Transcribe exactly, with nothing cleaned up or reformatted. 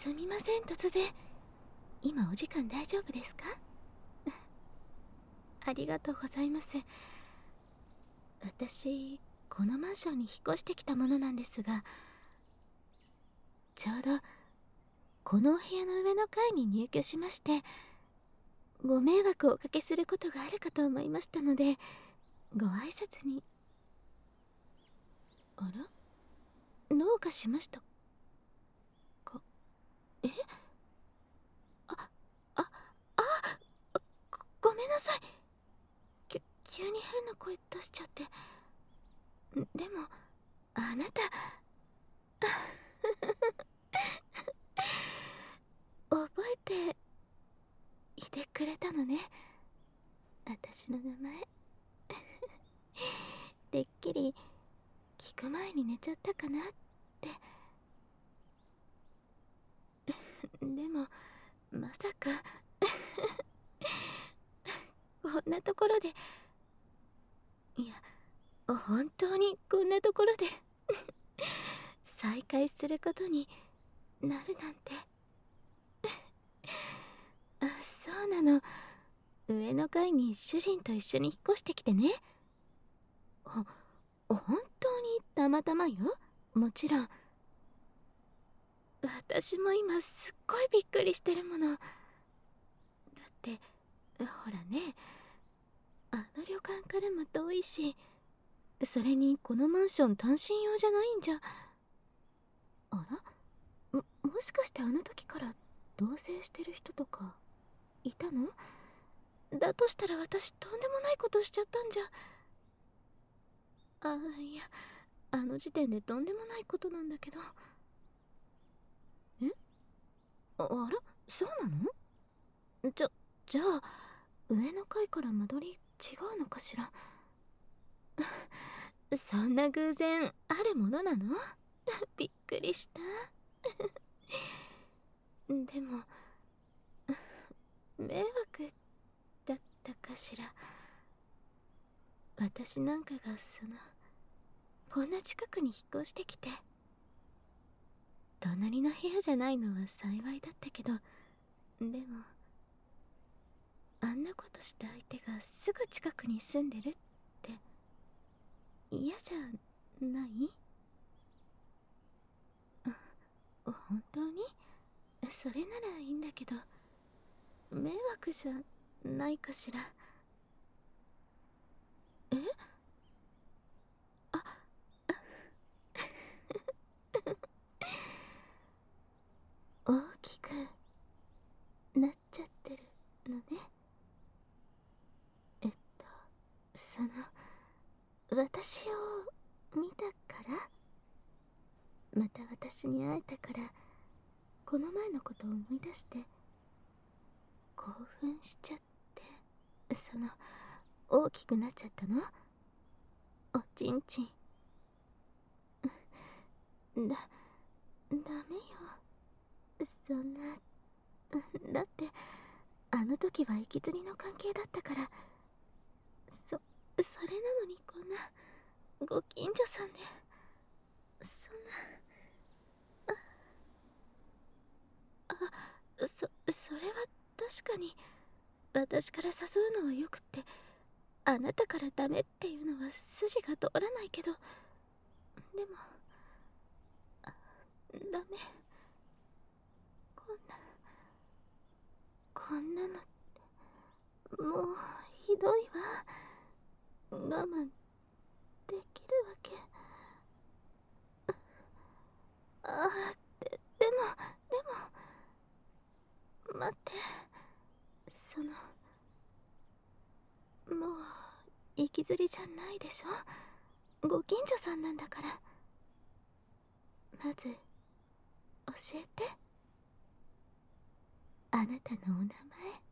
すみません、突然。今お時間大丈夫ですか？ありがとうございます。私、このマンションに引っ越してきたものなんですが、ちょうどこのお部屋の上の階に入居しまして、ご迷惑をおかけすることがあるかと思いましたので、ご挨拶に。あら、どうかしましたか？え、あ、あ、あ、ご、ごめんなさい。きゅ急に変な声出しちゃって。でもあなた覚えていてくれたのね、私の名前。てっきり聞く前に寝ちゃったかなって。でもまさかこんなところで、いや本当にこんなところで再会することになるなんて。あ、そうなの。上の階に主人と一緒に引っ越してきてね。ほ本当にたまたまよ。もちろん。私も今すっごいびっくりしてるもの。だってほらね、あの旅館からも遠いし、それにこのマンション単身用じゃないんじゃ。あら、も、もしかしてあの時から同棲してる人とかいたの？だとしたら私とんでもないことしちゃったんじゃ。あ、いや、あの時点でとんでもないことなんだけど。え、あ、あら、そうなの？じゃ、じゃあ上の階から間取り違うのかしら。そんな偶然あるものなの？びっくりした。でも迷惑だったかしら。私なんかがそのこんな近くに引っ越してきて、隣の部屋じゃないのは幸いだったけど、でもあんなことした相手がすぐ近くに住んでるって嫌じゃない？本当にそれならいいんだけど、迷惑じゃないかしら。え、あ、大きくなっちゃってるのね。えっとその私を見たから、また私に会えたから、この前のことを思い出して興奮しちゃって、その大きくなっちゃったの？おちんちん。だ、ダメよ、そんな。だってあの時は息継ぎの関係だったから。そ、それなのにこんなご近所さんで、そんな。あ、そ、それは確かに私から誘うのはよくって、あなたからダメっていうのは筋が通らないけど、でもダメ。こんなこんなのってもうひどいわ。我慢できるわけ。ああ、で、でもでも待って、そのもう息づりじゃないでしょ。ご近所さんなんだから。まず教えて、あなたのお名前。